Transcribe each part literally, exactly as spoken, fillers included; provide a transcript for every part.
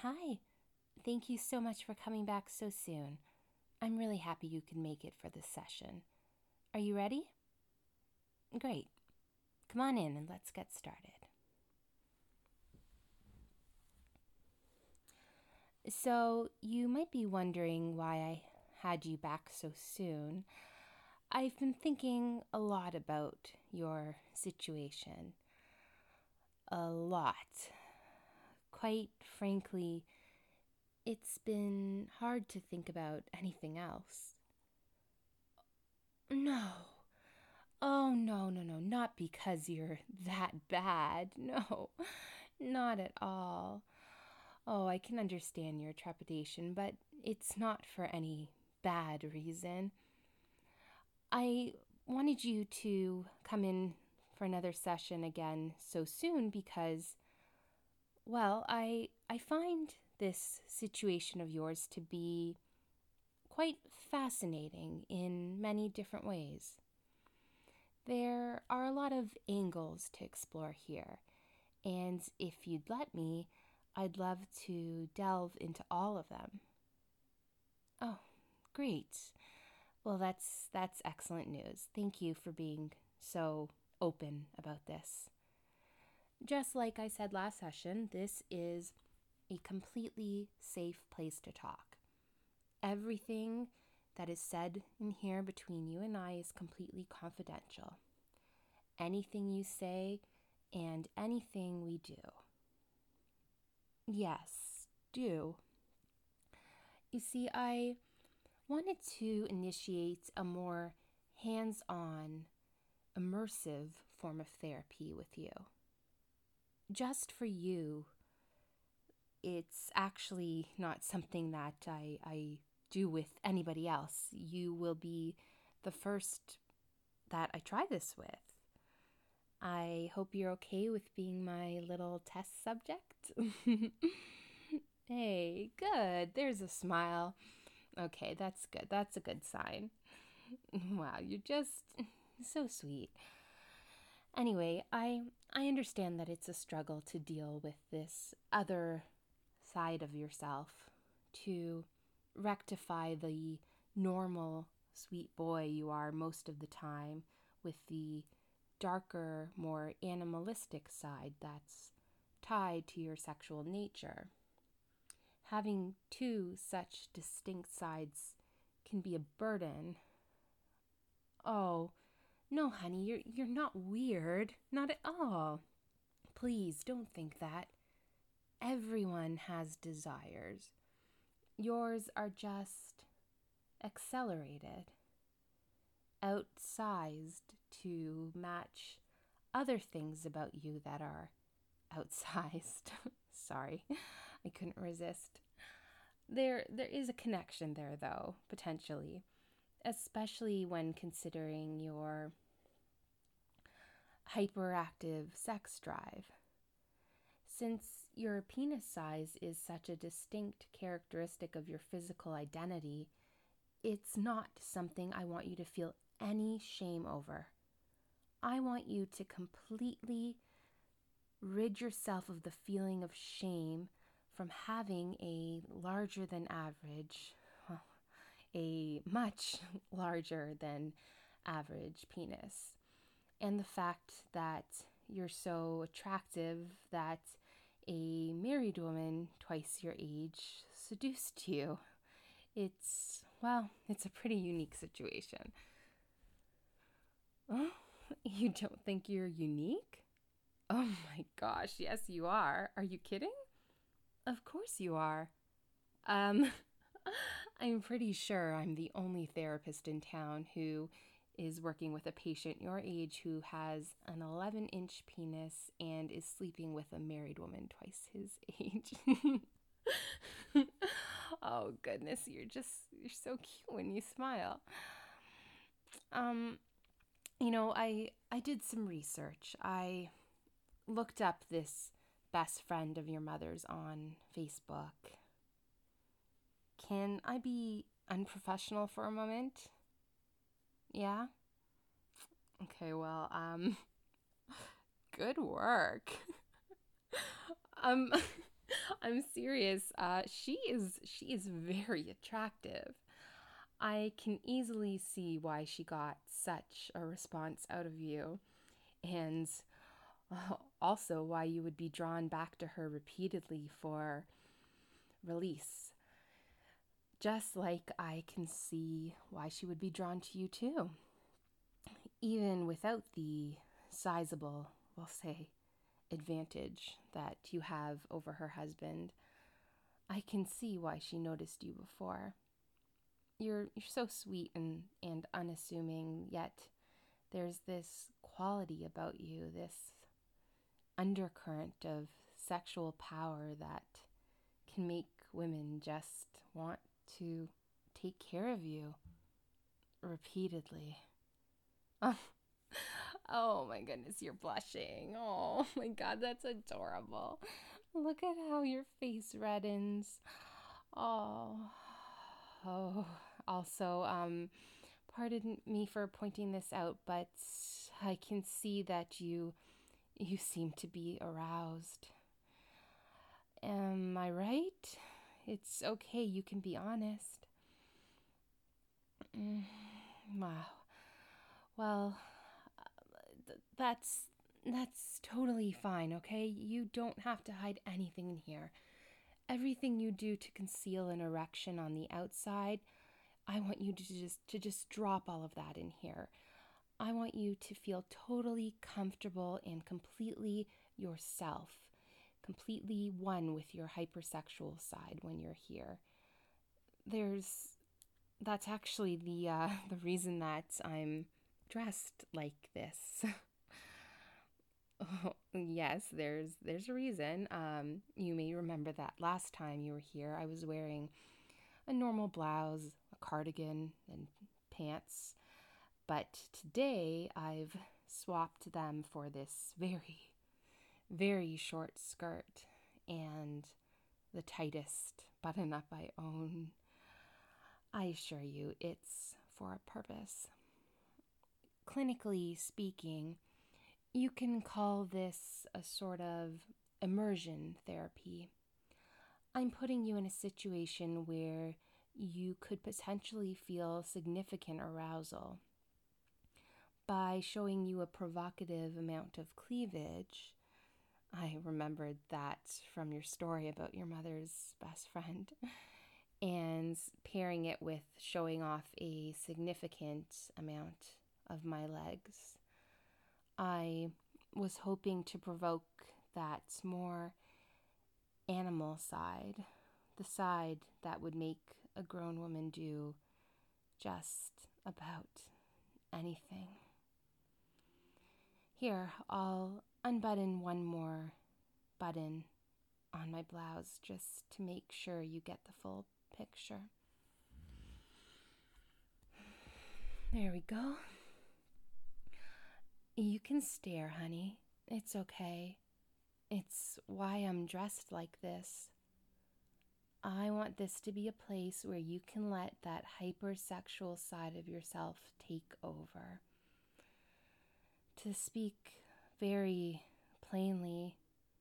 Hi. Thank you so much for coming back so soon. I'm really happy you could make it for this session. Are you ready? Great. Come on in and let's get started. So, you might be wondering why I had you back so soon. I've been thinking a lot about your situation. A lot. Quite frankly, it's been hard to think about anything else. No. Oh, no, no, no, not because you're that bad. No, not at all. Oh, I can understand your trepidation, but it's not for any bad reason. I wanted you to come in for another session again so soon because, well, I I find this situation of yours to be quite fascinating in many different ways. There are a lot of angles to explore here, and if you'd let me, I'd love to delve into all of them. Oh, great. Well, that's that's excellent news. Thank you for being so open about this. Just like I said last session, this is a completely safe place to talk. Everything that is said in here between you and I is completely confidential. Anything you say and anything we do. Yes, do. You see, I wanted to initiate a more hands on, immersive form of therapy with you. Just for you. It's actually not something that I, I do with anybody else. You will be the first that I try this with. I hope you're okay with being my little test subject. Hey, good. There's a smile. Okay, that's good. That's a good sign. Wow, you're just so sweet. Anyway, I I understand that it's a struggle to deal with this other side of yourself, to rectify the normal sweet boy you are most of the time with the darker, more animalistic side that's tied to your sexual nature. Having two such distinct sides can be a burden. Oh, no, honey, you're you're not weird, not at all. Please don't think that. Everyone has desires. Yours are just accelerated, outsized to match other things about you that are outsized. Sorry, I couldn't resist. There there is a connection there though, potentially, especially when considering your hyperactive sex drive. Since your penis size is such a distinct characteristic of your physical identity, it's not something I want you to feel any shame over. I want you to completely rid yourself of the feeling of shame from having a larger than average, well, a much larger than average penis. And the fact that you're so attractive that a married woman twice your age seduced you. It's, well, it's a pretty unique situation. Oh, you don't think you're unique? Oh my gosh, yes you are. Are you kidding? Of course you are. Um, I'm pretty sure I'm the only therapist in town who is working with a patient your age who has an eleven inch penis and is sleeping with a married woman twice his age. Oh goodness, you're just you're so cute when you smile. Um, you know, I I did some research. I looked up this best friend of your mother's on Facebook. Can I be unprofessional for a moment? Yeah? Okay, well, um good work. um I'm serious. Uh, she is she is very attractive. I can easily see why she got such a response out of you, and uh, also why you would be drawn back to her repeatedly for release. Just like I can see why she would be drawn to you too, even without the sizable, we'll say, advantage that you have over her husband. I can see why she noticed you before. You're you're so sweet and, and unassuming, yet there's this quality about you, this undercurrent of sexual power that can make women just want to take care of you repeatedly. Oh, oh my goodness, you're blushing. Oh my god, that's adorable. Look at how your face reddens. Oh, oh. Also, um, pardon me for pointing this out, but I can see that you you seem to be aroused. Am I right? It's okay, you can be honest. Mm, wow. Well, th- that's that's totally fine, okay? You don't have to hide anything in here. Everything you do to conceal an erection on the outside, I want you to just to just drop all of that in here. I want you to feel totally comfortable and completely yourself, completely one with your hypersexual side when you're here. There's that's actually the uh, the reason that I'm dressed like this. Oh, yes, there's there's a reason. Um, you may remember that last time you were here, I was wearing a normal blouse, a cardigan, and pants. But today I've swapped them for this very, very short skirt and the tightest button up I own. I assure you, it's for a purpose. Clinically speaking, you can call this a sort of immersion therapy. I'm putting you in a situation where you could potentially feel significant arousal. By showing you a provocative amount of cleavage, I remembered that from your story about your mother's best friend, and pairing it with showing off a significant amount of my legs, I was hoping to provoke that more animal side, the side that would make a grown woman do just about anything. Here, I'll unbutton one more button on my blouse just to make sure you get the full picture. There we go. You can stare, honey. It's okay. It's why I'm dressed like this. I want this to be a place where you can let that hypersexual side of yourself take over. To speak very plainly,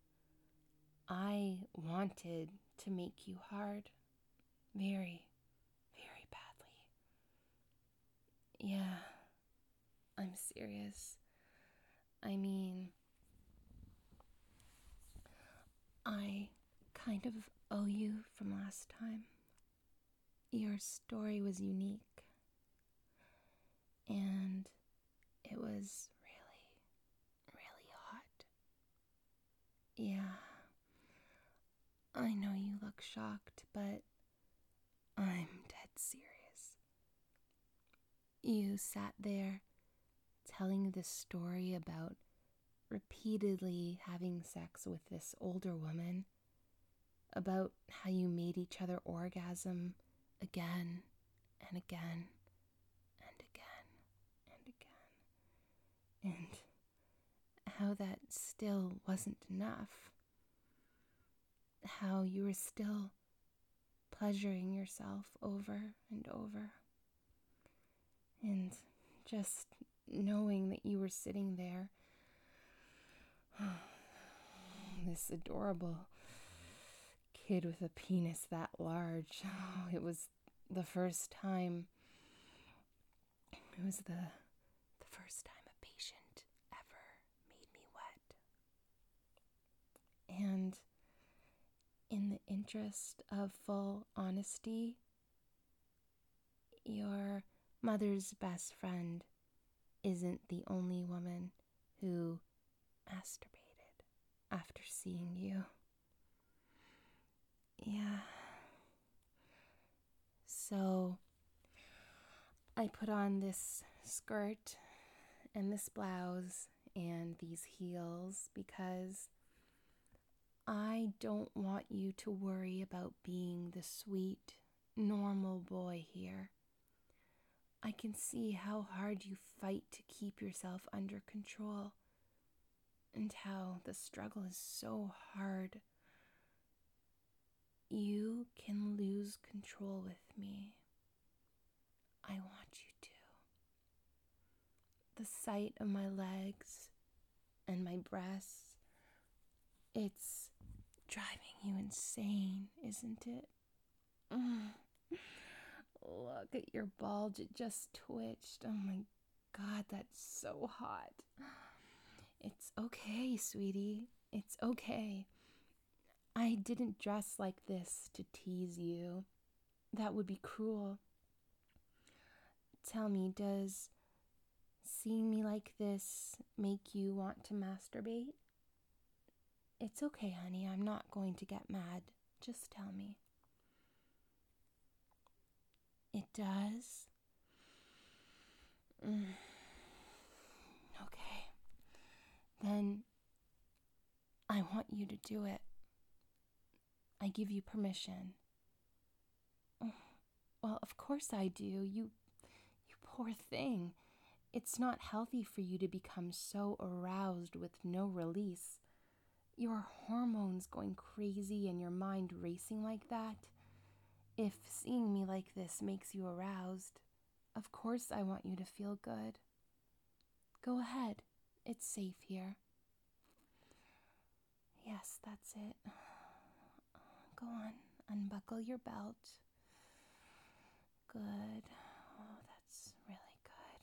I wanted to make you hard. Very, very badly. Yeah, I'm serious. I mean, I kind of owe you from last time. Your story was unique, and it was really, really hot. Yeah, I know you look shocked, but I'm dead serious. You sat there telling this story about repeatedly having sex with this older woman, about how you made each other orgasm again and again and again and again, and how that still wasn't enough, how you were still pleasuring yourself over and over, and just knowing that you were sitting there, this adorable kid with a penis that large. Oh, it was the first time. It was the the first time a patient ever made me wet. And in the interest of full honesty, your mother's best friend isn't the only woman who masturbated after seeing you. Yeah. So I put on this skirt and this blouse and these heels because I don't want you to worry about being the sweet, normal boy here. I can see how hard you fight to keep yourself under control and how the struggle is so hard. You can lose control with me. I want you to. The sight of my legs and my breasts, it's driving you insane, isn't it? Mm. Look at your bulge, it just twitched. Oh my God, that's so hot. It's okay, sweetie. It's okay. I didn't dress like this to tease you. That would be cruel. Tell me, does seeing me like this make you want to masturbate? It's okay, honey. I'm not going to get mad. Just tell me. It does? Mm. Okay. Then I want you to do it. I give you permission. Well, of course I do. You, you poor thing. It's not healthy for you to become so aroused with no release. Your hormones going crazy and your mind racing like that. If seeing me like this makes you aroused, of course I want you to feel good. Go ahead. It's safe here. Yes, that's it. Go on. Unbuckle your belt. Good. Oh, that's really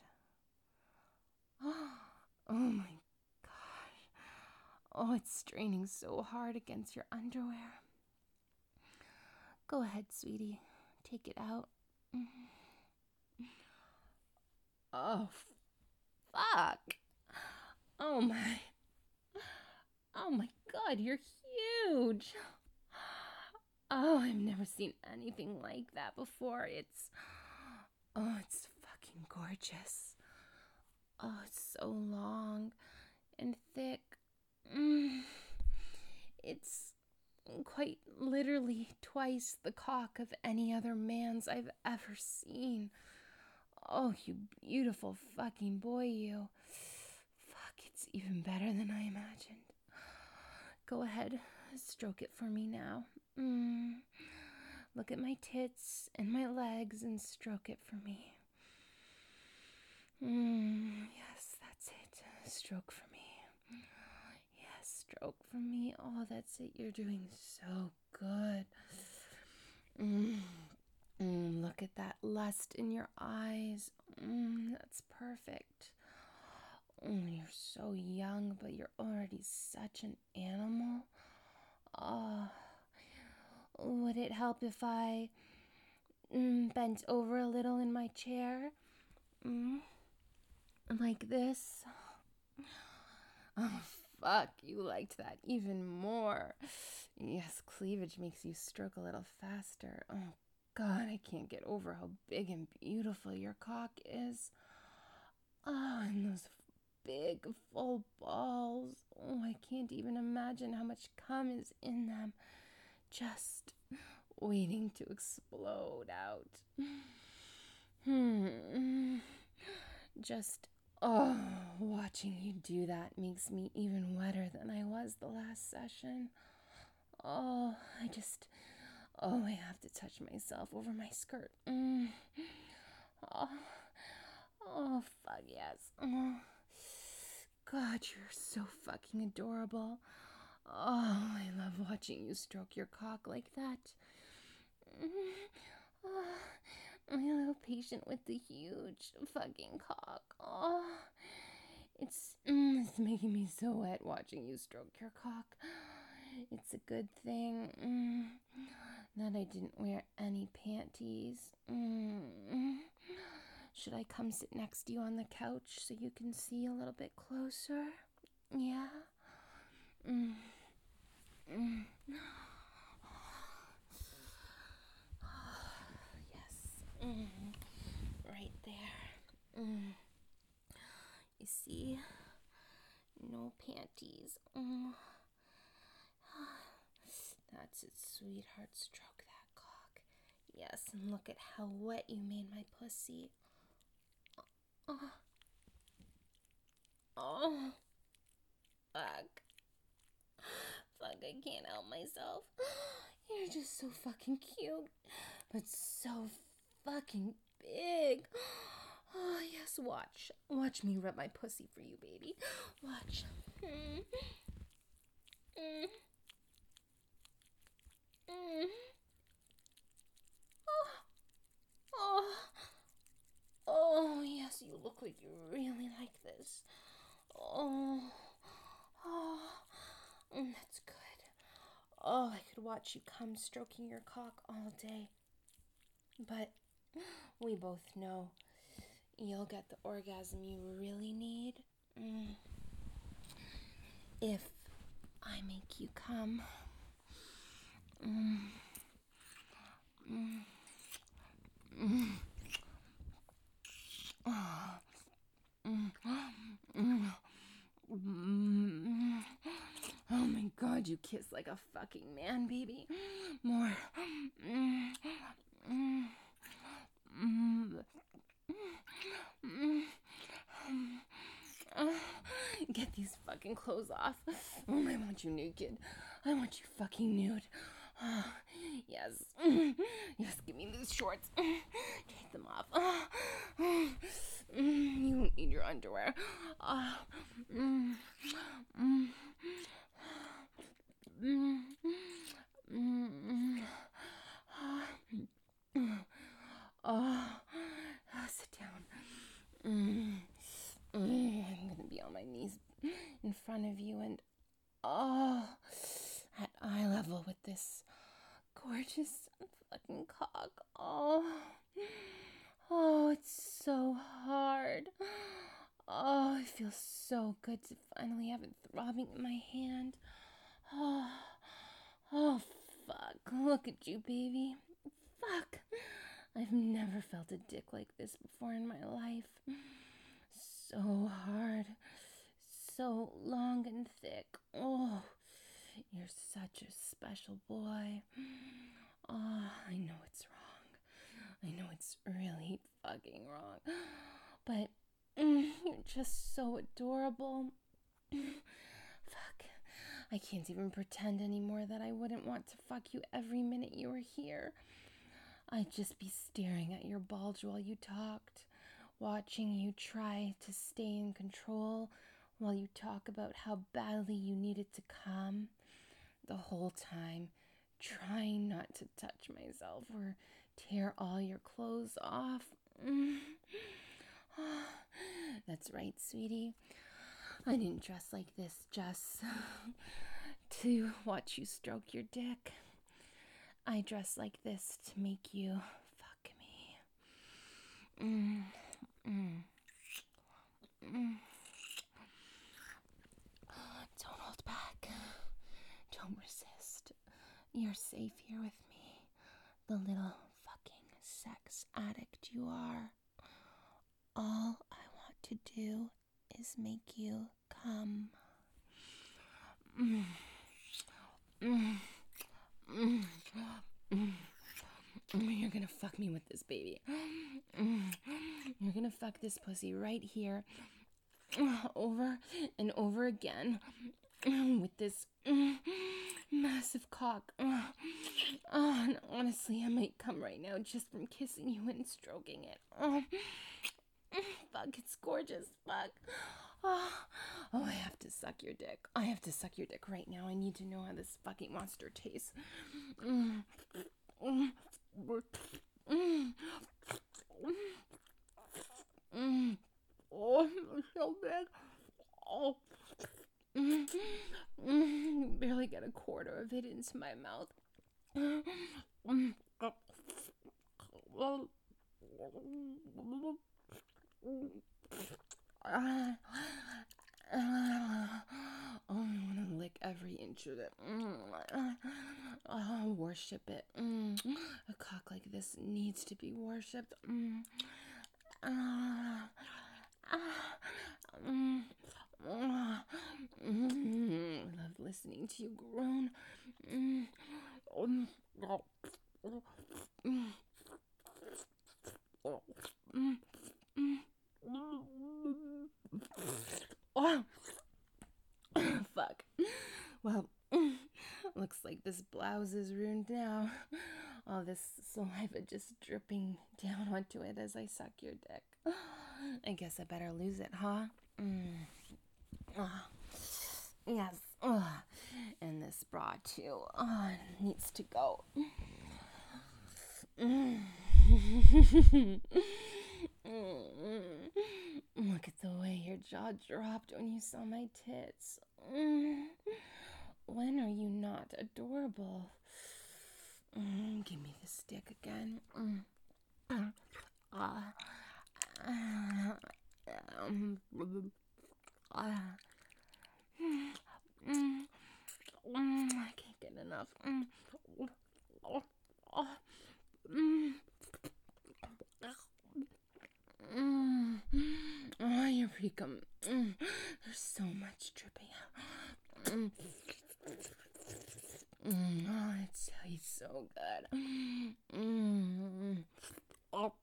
good. Oh my gosh. Oh, it's straining so hard against your underwear. Go ahead, sweetie. Take it out. Oh, fuck. Oh my. Oh my God, you're huge. Oh, I've never seen anything like that before. It's, oh, it's fucking gorgeous. Oh, it's so long and thick. Mm. It's quite literally twice the cock of any other man's I've ever seen. Oh, you beautiful fucking boy, you. Fuck, it's even better than I imagined. Go ahead, stroke it for me now. Mm. Look at my tits and my legs and stroke it for me. Mm. Yes, that's it. Stroke for me. Yes, stroke for me. Oh, that's it. You're doing so good. Mm. Mm. Look at that lust in your eyes. Mm. That's perfect. Mm. You're so young, but you're already such an animal. Oh. Would it help if I mm, bent over a little in my chair? Mm, like this? Oh, fuck, you liked that even more. Yes, cleavage makes you stroke a little faster. Oh, God, I can't get over how big and beautiful your cock is. Oh, and those big, full balls. Oh, I can't even imagine how much cum is in them. Just waiting to explode out. Hmm. Just, oh, watching you do that makes me even wetter than I was the last session. Oh, I just, oh, I have to touch myself over my skirt. Mm. Oh, oh, fuck yes. Oh. God, you're so fucking adorable. Oh, I love watching you stroke your cock like that. Oh, I'm a little patient with the huge fucking cock. Oh, it's, mm, it's making me so wet watching you stroke your cock. It's a good thing mm, that I didn't wear any panties. Mm. Should I come sit next to you on the couch so you can see a little bit closer? Yeah? Mm. Mm. Yes. Mm. Right there. Mm. You see? No panties. Mm. That's it, sweetheart. Stroke that cock. Yes, and look at how wet you made my pussy. Oh. Oh. Fuck. Fuck, I can't help myself. You're just so fucking cute, but so fucking big. Oh, yes, watch. Watch me rub my pussy for you, baby. Watch. Mm. Mm. Mm. Oh. Oh. Oh, yes, you look like you really like this. Oh. Oh. Mm, that's good. Oh, I could watch you come stroking your cock all day. But we both know you'll get the orgasm you really need mm. if I make you come. Mm. Mm. Mm. Oh. Mm. Mm. Mm. Oh my god, you kiss like a fucking man, baby. More. Mm. Mm. Mm. Mm. Uh, get these fucking clothes off. Oh, I want you naked. I want you fucking nude. Oh, yes. Yes, give me these shorts. Take them off. You won't need your underwear. Uh, mm, mm, mm, mm, mm. Oh, sit down. Mm, mm, I'm gonna be on my knees in front of you and oh, at eye level with this gorgeous fucking cock. Oh, oh, it's so hard. Oh, it feels so good to finally have it throbbing in my hand. Oh, oh, fuck. Look at you, baby. Fuck. I've never felt a dick like this before in my life. So hard. So long and thick. Oh, you're such a special boy. Oh, I know it's wrong. I know it's really fucking wrong. But mm, you're just so adorable. Fuck. I can't even pretend anymore that I wouldn't want to fuck you every minute you were here. I'd just be staring at your bulge while you talked, watching you try to stay in control while you talk about how badly you needed to come, the whole time trying not to touch myself or tear all your clothes off. Mm. That's right, sweetie. I didn't dress like this just to watch you stroke your dick. I dress like this to make you fuck me. Mm. Mm. Mm. Don't hold back. Don't resist. You're safe here with me, the little fucking sex addict you are. All I want to do is make you come. Mm. Mm. Mm. Mm. You're gonna fuck me with this, baby. Mm. You're gonna fuck this pussy right here, over and over again, with this massive cock. Oh, and honestly, I might come right now just from kissing you and stroking it. Oh, fuck, it's gorgeous. Fuck. Oh, oh, I have to suck your dick. I have to suck your dick right now. I need to know how this fucking monster tastes. Mm. Mm. Mm. Mm. Oh, it's so big. Oh. Mm. Mm. Barely get a quarter of it into my mouth. Mm. Uh, uh, oh, I want to lick every inch of it. Mm. Oh, worship it. Mm. A cock like this needs to be worshipped. Mm. Uh, uh, mm. Uh, mm. I love listening to you groan. Mm. Mm. Mm. Mm. Oh, fuck. Well, looks like this blouse is ruined now. All this saliva just dripping down onto it as I suck your dick. I guess I better lose it, huh? Mm. Oh, yes. Oh. And this bra, too. Oh, it needs to go. Mm. Look at the way your jaw dropped when you saw my tits. Mm. When are you not adorable? Mm. Give me the stick again. Mm. Uh. Uh. Um. Uh. Mm. Mm. I can't get enough. Mm. Oh. Oh. Mm. Mm. Oh, Eureka. Mm. There's so much dripping out. Mm. Mm. Oh, it tastes so good. Mm. Oh.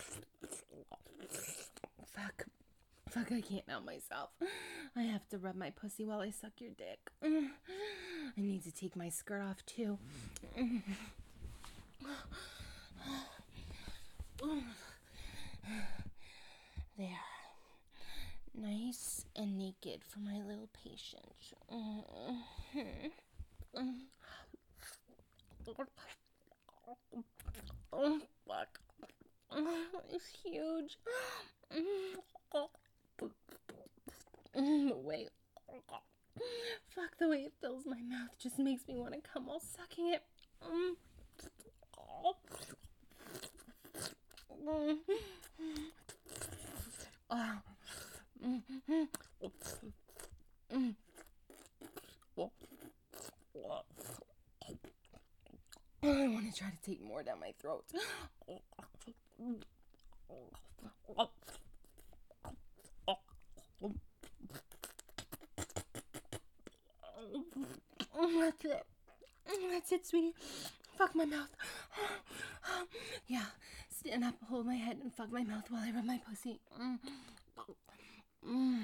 Fuck. Fuck, I can't help myself. I have to rub my pussy while I suck your dick. Mm. I need to take my skirt off, too. Mm. There. Nice and naked for my little patient. Mm-hmm. Oh, fuck. It's huge. The way. Fuck, the way it fills my mouth just makes me want to come while sucking it. Oh. I want to try to take more down my throat. That's it. That's it, sweetie. Fuck my mouth. Yeah, stand up, hold my head, and fuck my mouth while I rub my pussy. Mm. Mm.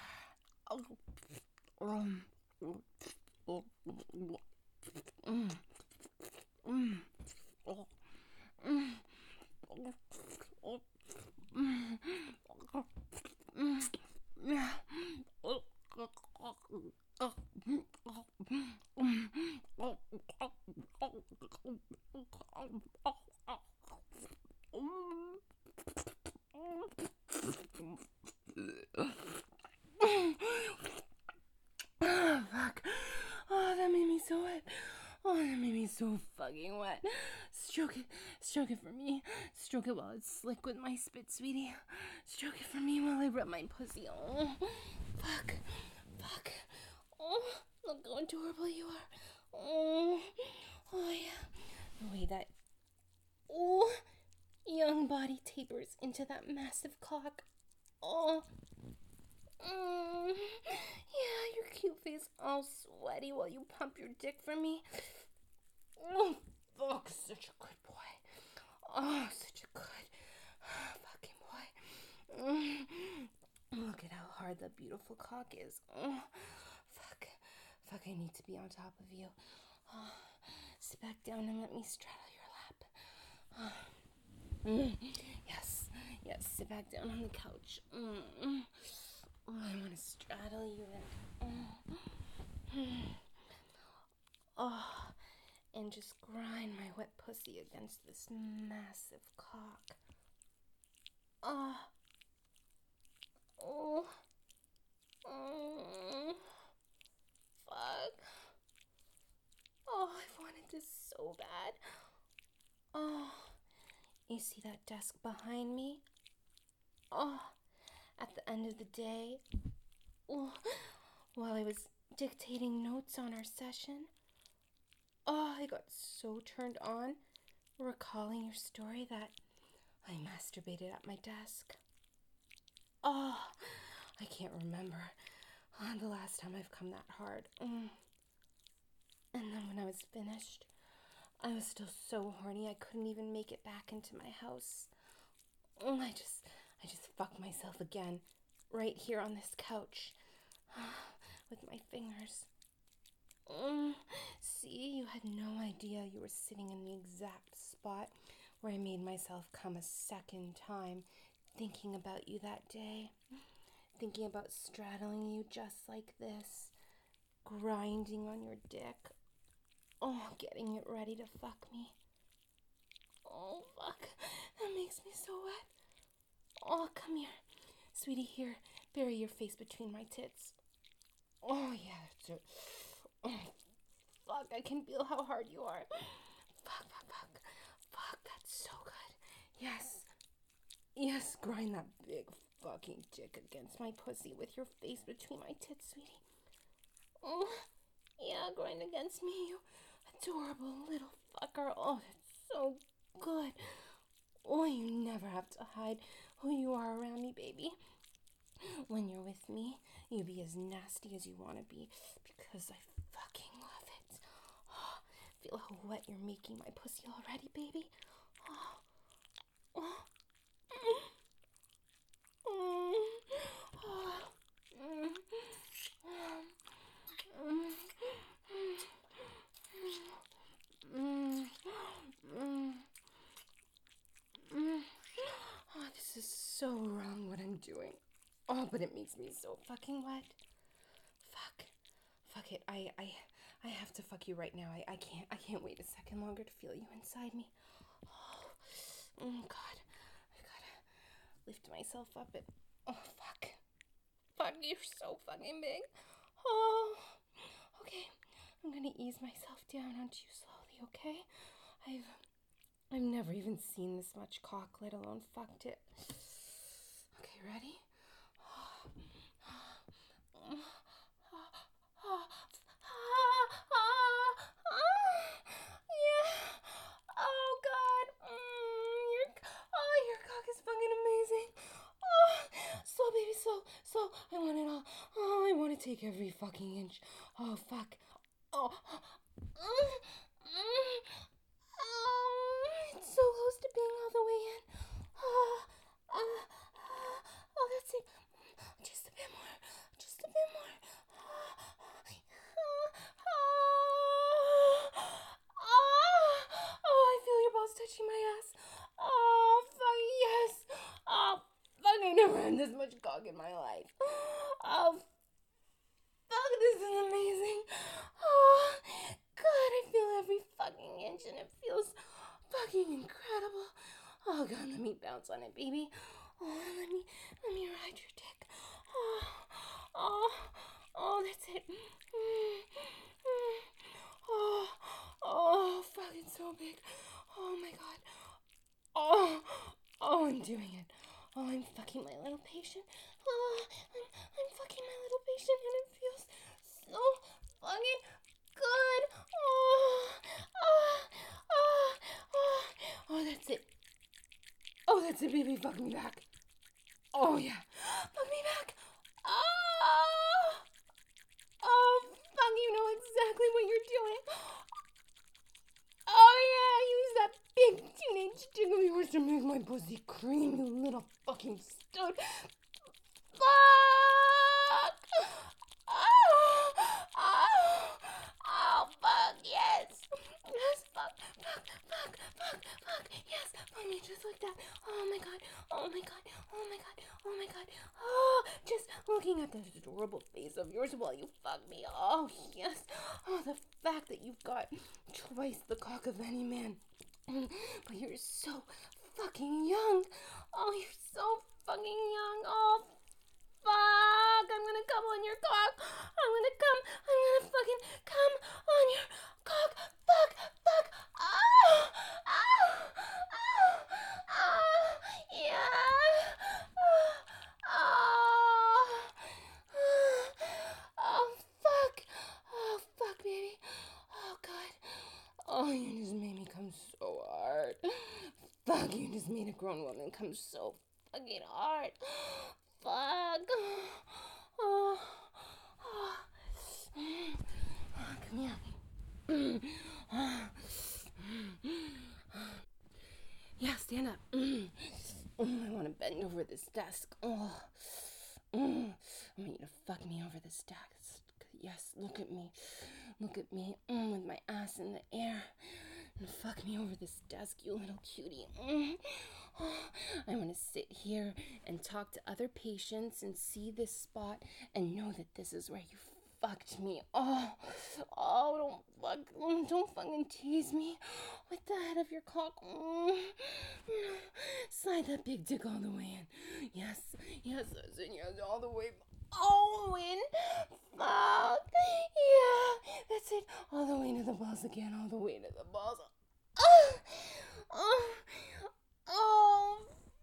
Um. Mm. Mm. Oh, fuck. Oh, that made me so wet. Oh, that made me so fucking wet. Stroke it. Stroke it for me. Stroke it while it's slick with my spit, sweetie. Stroke it for me while I rub my pussy. Oh, fuck. Fuck. Oh, look how adorable you are. Oh, oh yeah. The way that, oh, young body tapers into that massive cock. Oh. Mm, yeah, your cute face all sweaty while you pump your dick for me. Oh, fuck, such a good boy. Oh, such a good fucking boy. Mm, look at how hard that beautiful cock is. Oh, fuck. Fuck, I need to be on top of you. Oh, sit back down and let me straddle your lap. Oh, mm, yes, yes, sit back down on the couch. Mm, Oh, I want to straddle you and... Oh, and just grind my wet pussy against this massive cock. Oh. Oh. Oh. Fuck. Oh, I've wanted this so bad. Oh. You see that desk behind me? Oh. At the end of the day, oh, while I was dictating notes on our session, oh, I got so turned on recalling your story that I masturbated at my desk. Oh, I can't remember oh, the last time I've come that hard. Mm. And then when I was finished, I was still so horny I couldn't even make it back into my house. Oh, I just, I just fucked myself again, right here on this couch, with my fingers. Mm. See, you had no idea you were sitting in the exact spot where I made myself come a second time, thinking about you that day, thinking about straddling you just like this, grinding on your dick, oh, getting it ready to fuck me. Oh, fuck, that makes me so wet. Oh, come here, sweetie, here, bury your face between my tits. Oh, yeah, that's it. Oh, fuck, I can feel how hard you are. Fuck, fuck, fuck. Fuck, that's so good. Yes. Yes, grind that big fucking dick against my pussy with your face between my tits, sweetie. Oh, yeah, grind against me, you adorable little fucker. Oh, that's so good. Oh, you never have to hide who you are around me, baby. When you're with me, you be as nasty as you want to be because I fucking love it. Oh, feel how wet you're making my pussy already, baby. Oh, oh. Mm. Oh. Mm. Mm. Mm. Mm. Oh, this is so wrong what I'm doing. Oh, but it makes me so fucking wet. Fuck. Fuck it. I I I have to fuck you right now. I, I can't I can't wait a second longer to feel you inside me. Oh, oh God. I gotta lift myself up and oh fuck. Fuck, you're so fucking big. Oh, okay. I'm gonna ease myself down onto you slowly, okay? I've I've never even seen this much cock, let alone fucked it. Okay, ready? Yeah. Oh God. Mm, your oh your cock is fucking amazing. Oh, slow baby, slow, slow. I want it all. Oh, I want to take every fucking inch. Oh fuck. Oh. Mm, mm, oh, it's so close to being all the way in. Oh, uh, uh, oh, that's it. Just a bit more. Just a bit more. Oh, oh, I feel your balls touching my ass. Oh, fuck yes. Oh, fuck, I never had this much cock in my life. Oh, fuck, this is amazing. Oh, God, I feel every fucking inch and it feels fucking incredible. Oh, God, let me bounce on it, baby. Oh, let me, let me ride your dick. Oh, oh, oh, that's it. Mm, mm. Oh, oh, fuck, it's so big. Oh, my God. Oh, oh, I'm doing it. Oh, I'm fucking my little patient. Oh, I'm, I'm fucking my little patient and it feels so fucking good. Oh, oh, oh, oh, oh, that's it. Oh, that's it, baby. Fuck me back. Oh, yeah. Fuck me back. Oh, oh, fuck, you know exactly what you're doing. Oh, yeah, use that big teenage dick of yours to make my pussy cream, you little fucking stud. Fuck! Oh, oh, oh, fuck, yes. Yes, fuck, fuck, fuck, fuck, fuck, yes. Fuck me just like that. Oh my god. Oh my god. Oh my god. Oh my god. Oh, just looking at this adorable face of yours while you fuck me. Oh yes. Oh, the fact that you've got twice the cock of any man. But you're so fucking young. Oh, you're so fucking young. Oh, fuck. I'm gonna come on your cock. I'm gonna come. I'm gonna fucking come on your cock. Fuck. Fuck. Oh. Oh. Oh. Oh. Yeah. Oh. Oh. Oh, fuck. Oh, fuck, baby. Oh, God. Oh, you just made me come so hard. Fuck, you just made a grown woman come so fucking hard. Fuck. Oh. Oh. Come here. Yeah, stand up. Oh, I want to bend over this desk. Oh. I want you to fuck me over this desk. Yes, look at me. Look at me mm, with my ass in the air. And fuck me over this desk, you little cutie. Mm. Oh, I want to sit here and talk to other patients and see this spot and know that this is where you fucked me. Oh, oh, don't fuck, don't fucking tease me with the head of your cock. Mm. Slide that big dick all the way in. Yes, yes, yes, yes, all the way. Oh, in. Fuck. Yeah, that's it. All the way to the balls again. All the way to the balls. Oh, oh, oh,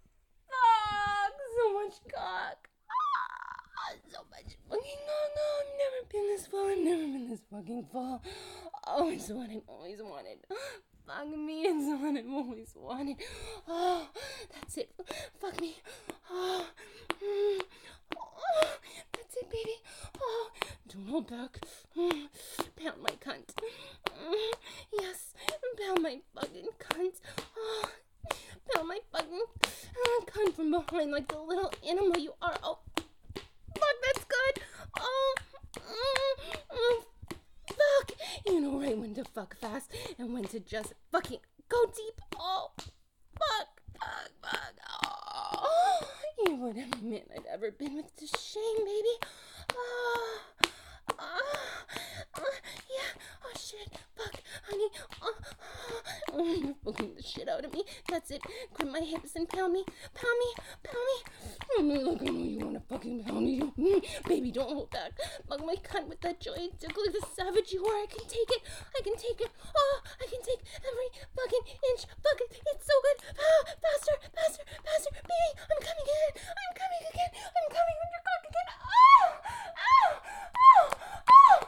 fuck. So much cock. Ah, so much fucking cock. No, I've never been this full. I've never been this fucking full. Oh, it's what I've always wanted. Fuck me, it's what I've always wanted. Oh, that's it. Fuck me. Oh, mm. Oh, that's it, baby. Oh, don't hold back. Mm. Pound my cunt. Mm. Yes, pound my fucking cunt. Oh, pound my fucking uh, cunt from behind like the little animal you are. Oh, fuck, that's good. Oh, mm, mm, fuck. You know right when to fuck fast and when to just fucking go deep. Oh, fuck, fuck, fuck. Oh, you wouldn't admit I'd ever been with to shame, baby. Oh, oh, oh, yeah. Oh, shit. Fuck, honey. Oh, oh, you're fucking the shit out of me. That's it. Grip my hips and pound me. Pound me. Pound me. Mm, look, I know you want to fucking pound me. Mm, baby, don't hold back. Fuck my cunt with that joy. Tickle the savage you are. I can take it. I can take it. Oh, I can take every fucking inch. Fuck it. It's so good. Ah, faster, faster, faster. Baby, I'm coming again. I'm coming again. I'm coming with your cock again. Oh, oh, oh, oh,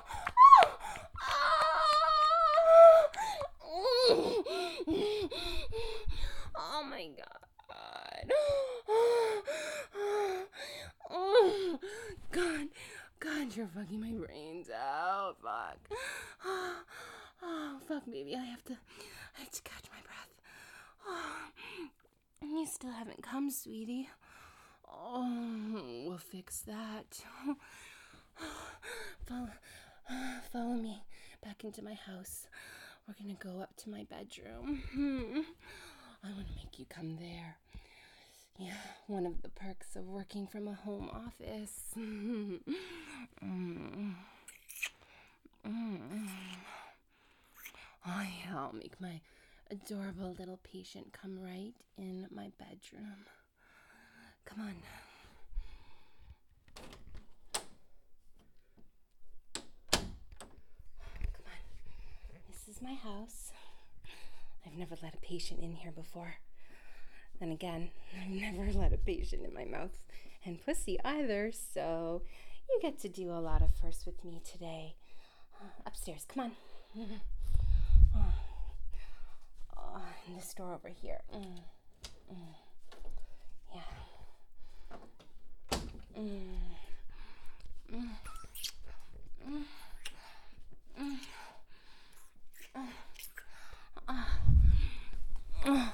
oh, oh. Oh my god. Oh, God. God, you're fucking my brains out. Fuck. Oh, oh, fuck, baby. I have to, I have to catch my breath. Oh, you still haven't come, sweetie. Oh, we'll fix that. Follow, follow me back into my house. We're gonna go up to my bedroom. Hmm. I want to make you come there. Yeah, one of the perks of working from a home office. mm. Mm. Oh yeah, I'll make my adorable little patient come right in my bedroom. Come on. Come on. This is my house. I've never let a patient in here before. Then again, I've never let a patient in my mouth and pussy either, so you get to do a lot of firsts with me today. Uh, upstairs, come on. Oh. Oh, and this door over here. Mm. Mm. Yeah. Mm. Mm. Mm. Mm. Uh. Uh. Uh.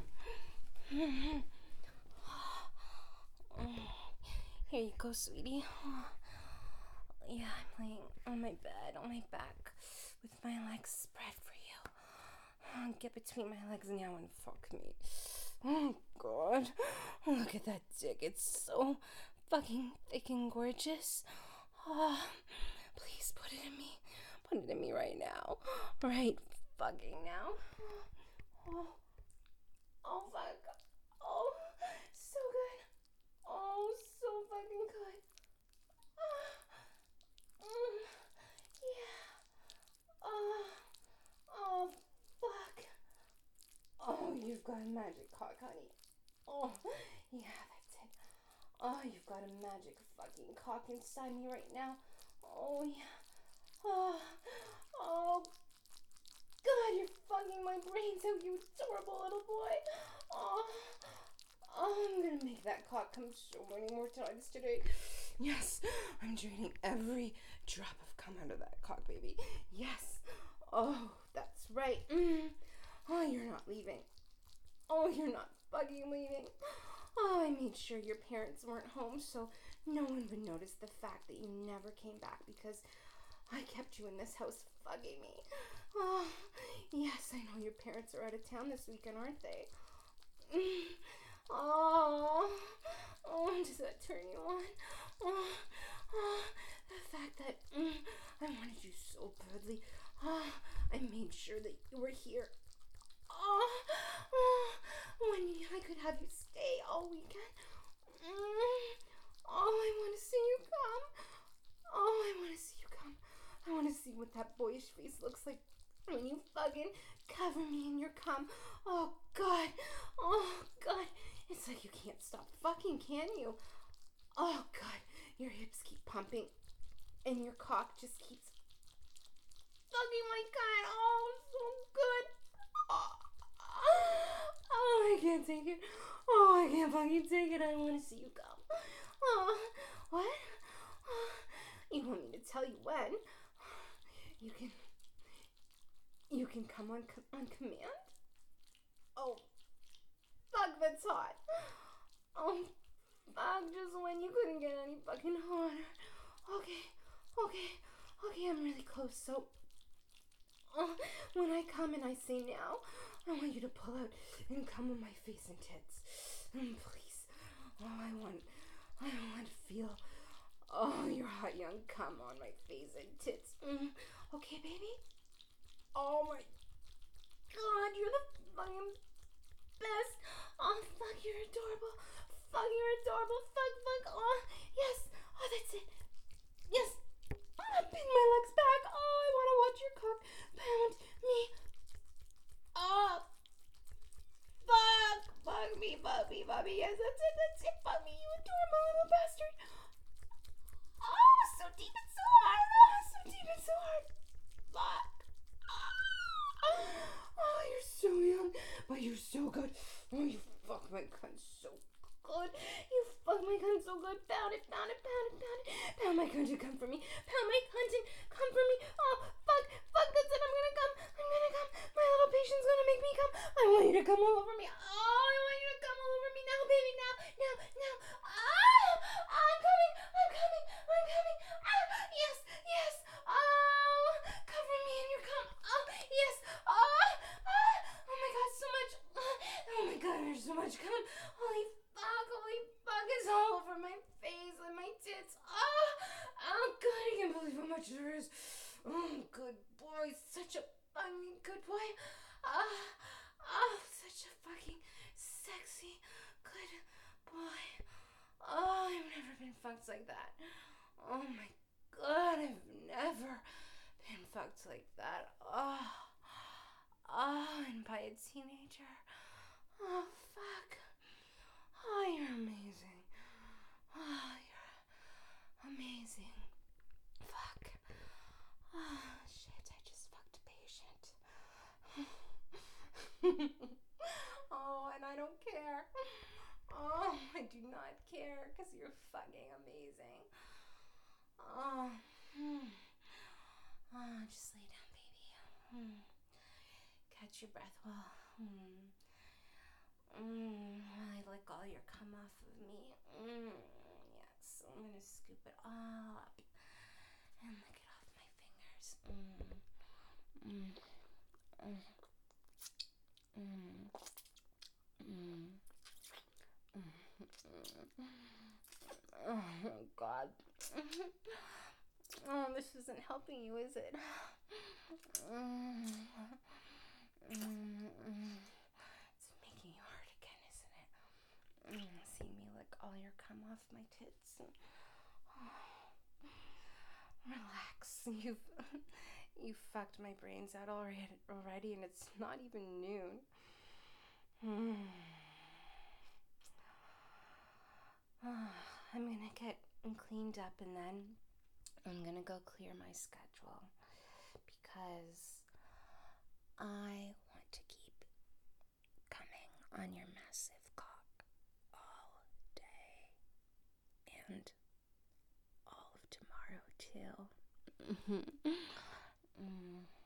Here you go, sweetie. Yeah, I'm laying on my bed, on my back, with my legs spread for you. Get between my legs now and fuck me. Oh, God. Look at that dick. It's so fucking thick and gorgeous. Oh, please put it in me. Put it in me right now. Right fucking now. Oh, oh fuck. Oh, so good. Oh, so fucking good. Uh, mm, yeah. Oh, oh, fuck. Oh, you've got a magic cock, honey. Oh, yeah, that's it. Oh, you've got a magic fucking cock inside me right now. Oh, yeah. Oh, oh, God, you're fucking my brains out, you adorable little boy. Oh, oh, I'm gonna make that cock come so many more times today. Yes, I'm draining every drop of cum out of that cock, baby. Yes. Oh, that's right. Mm. Oh, you're not leaving. Oh, you're not fucking leaving. Oh, I made sure your parents weren't home so no one would notice the fact that you never came back because I kept you in this house fucking me. Oh, yes, I know your parents are out of town this weekend, aren't they? Mm. Oh, oh, does that turn you on? Oh, oh, the fact that mm, I wanted you so badly. Oh, I made sure that you were here. Oh, oh, when I could have you stay all weekend. Mm. Oh, I want to see you come. Oh, I want to see you come. I want to see what that boyish face looks like when you fucking cover me in your cum. Oh, God. Oh, God. It's like you can't stop fucking, can you? Oh, God. Your hips keep pumping and your cock just keeps fucking my cunt. Oh, so good. Oh, oh, I can't take it. Oh, I can't fucking take it. I want to see you come. Oh, what? Oh, you want me to tell you when? You can, you can come on on command? Oh, fuck, that's hot. Oh, fuck, just when you couldn't get any fucking hotter. Okay, okay, okay, I'm really close, so oh, when I come and I say now, I want you to pull out and come on my face and tits. Mm, please. Oh, I want, I want to feel, oh, your hot young cum on my face and tits. Mm. Okay, baby? Oh my God, you're the fucking best. Oh, fuck, you're adorable. Fuck, you're adorable. Fuck, fuck. Oh, yes. Oh, that's it. Yes. Oh, pin my legs back. Oh, I want to watch your cock pound me. Oh, fuck. Fuck me, fuck me, fuck me. Yes, that's it, that's it. Fuck me, you adorable little bastard. Oh, so deep and so hard. Oh, so deep and so hard. Fuck. Oh, you're so young, but you're so good. Oh, you fuck my cunt so good. You fuck my cunt so good. Pound it, pound it, pound it, pound it. Pound my cunt and come for me. Pound my cunt and come for me. Oh, fuck, fuck, that's it. I'm gonna come. I'm gonna come. My little patient's gonna make me come. I want you to come all over me. Oh, I want you to come all over me now, baby. Now, now, now. Ah, I'm coming. I'm coming. I'm coming. Ah, yes, yes. Oh, cover me in your cum. Oh, yes. Oh, ah, oh my God, so much. Oh my God, there's so much cum. Holy fuck, holy fuck, it's all over my face and my tits. Oh, oh God, I can't believe how much there is. Oh, good boy, such a fucking good boy. Ah, uh, oh, such a fucking sexy, good boy. Oh, I've never been fucked like that. Oh my God, I've never been fucked like that. Oh, oh, and by a teenager. Oh, fuck. Oh, you're amazing. Oh, you're amazing. Fuck. Oh, shit, I just fucked a patient. Oh, and I don't care. Oh, I do not care because you're fucking amazing. Oh, hmm. Oh, just lay down, baby. Hmm. Catch your breath well. Hmm. Mm, I lick all your cum off of me. Mm, yes, I'm gonna scoop it all up and lick it off my fingers. Mm. Mm. Mm. Mm. Mm. Oh, God. Oh, this isn't helping you, is it? It's making you hard again, isn't it? Seeing me lick all your cum off my tits. Relax. You've you fucked my brains out already, already, and it's not even noon. I'm gonna get cleaned up and then I'm gonna go clear my schedule because I want to keep coming on your massive cock all day and all of tomorrow too. mm.